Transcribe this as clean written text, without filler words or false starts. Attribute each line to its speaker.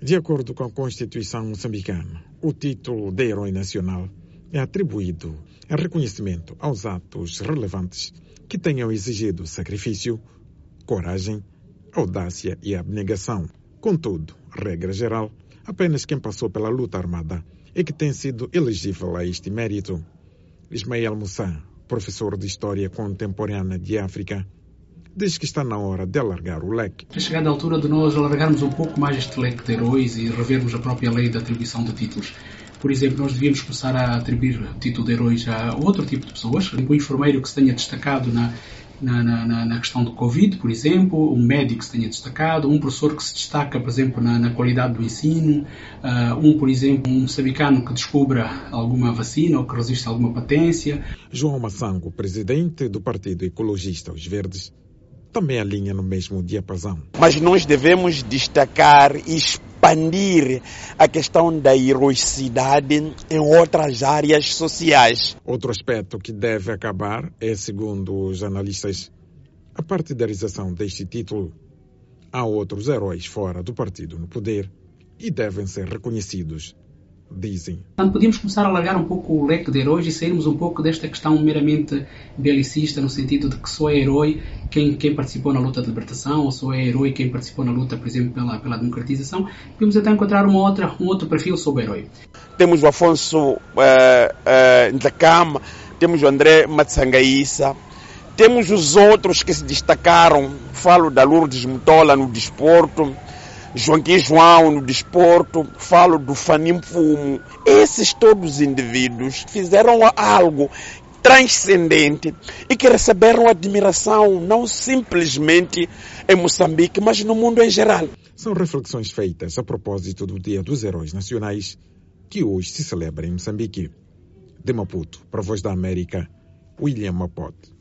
Speaker 1: De acordo com a Constituição moçambicana, o título de Herói Nacional é atribuído em reconhecimento aos atos relevantes que tenham exigido sacrifício, coragem, audácia e abnegação. Contudo, regra geral, apenas quem passou pela luta armada é que tem sido elegível a este mérito. Ismael Moussa, professor de História Contemporânea de África, diz que está na hora de alargar o leque.
Speaker 2: É chegada a altura de nós alargarmos um pouco mais este leque de heróis e revermos a própria lei de atribuição de títulos. Por exemplo, nós devíamos começar a atribuir o título de heróis a outro tipo de pessoas. Um enfermeiro que se tenha destacado na questão do Covid, por exemplo, um médico que se tenha destacado, um professor que se destaca, por exemplo, na qualidade do ensino, por exemplo, um moçambicano que descubra alguma vacina ou que resiste a alguma patência.
Speaker 1: João Massango, presidente do Partido Ecologista Os Verdes, também alinha no mesmo diapasão.
Speaker 3: Mas nós devemos destacar e expandir a questão da heroicidade em outras áreas sociais.
Speaker 1: Outro aspecto que deve acabar é, segundo os analistas, a partidarização deste título. Há outros heróis fora do partido no poder e devem ser reconhecidos, dizem.
Speaker 2: Portanto, podíamos começar a alargar um pouco o leque de heróis e sairmos um pouco desta questão meramente belicista, no sentido de que só é herói quem participou na luta de libertação, ou só é herói quem participou na luta, por exemplo, pela democratização. Podemos então encontrar um outro perfil sobre herói.
Speaker 3: Temos o Afonso Nzakama, temos o André Matsangaíssa, temos os outros que se destacaram, falo da Lourdes Mutola no desporto, João no desporto, falo do Fanim Fumo. Esses todos os indivíduos fizeram algo transcendente e que receberam admiração não simplesmente em Moçambique, mas no mundo em geral.
Speaker 1: São reflexões feitas a propósito do Dia dos Heróis Nacionais, que hoje se celebra em Moçambique. De Maputo, para a Voz da América, William Mapote.